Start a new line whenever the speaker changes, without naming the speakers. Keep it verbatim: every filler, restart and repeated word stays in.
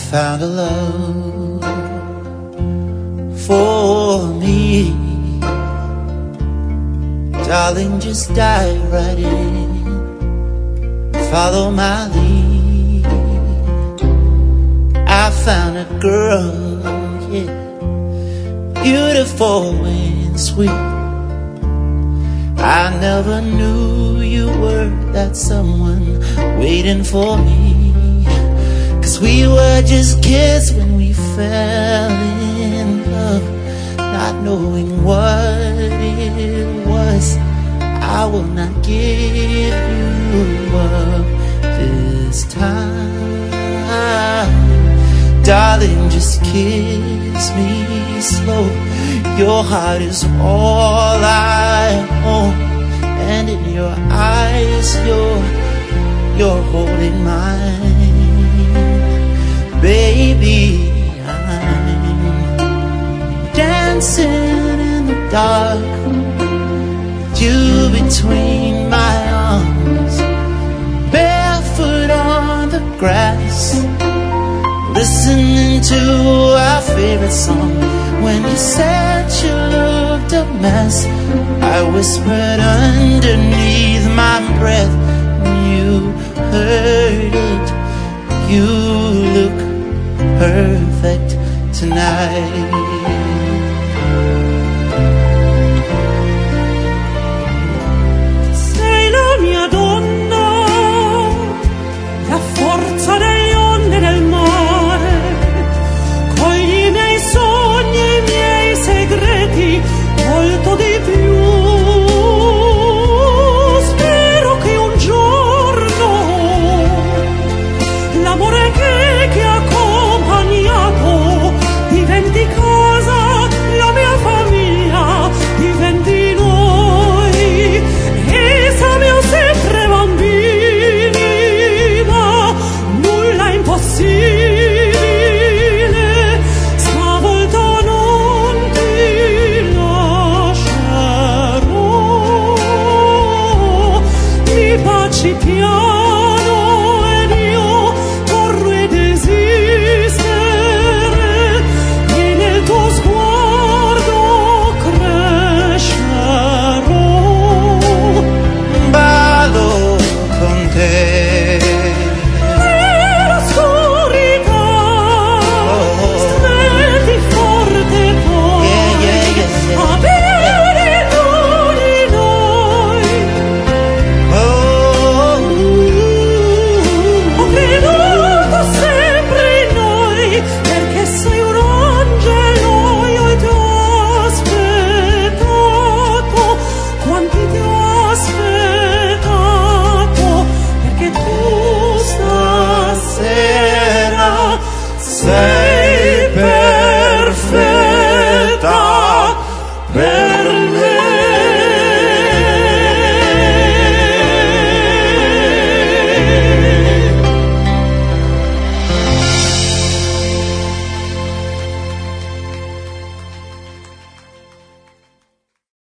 found a love for me. Darling, just dive right in, follow my lead. I found a girl, yeah, beautiful and sweet. I never knew you were that someone waiting for me. 'Cause we were just kids when we fell in love, not knowing what it was. I will not give you up this time. Darling, just kiss me slow. Your heart is all I own, and in your eyes you're, you're holding mine. Baby, I'm dancing in the dark, you between my arms, barefoot on the grass, listening to our favorite song. When you said you looked a mess, I whispered underneath my breath. When you heard it, you look perfect tonight.
Sei la mia donna, la forza degli onde del mare, cogli i miei sogni e i miei segreti, molto di più. Spero che un giorno l'amore che, che ha accompagnato diventi casa, la mia famiglia diventi noi. E siamo sempre bambini, ma nulla è impossibile. Stavolta non ti lascerò, mi baci piano ed io torno ed esistere, e nel tuo sguardo crescerò.
Ballo con te,
Nell'oscurità stretti forte poi,
yeah, yeah, yeah, yeah.
avere tu di noi.
Oh,
Ho creduto sempre in noi, perché sei un angelo, io ti ho aspettato. Quanti ti ho aspettato, perché tu stasera sei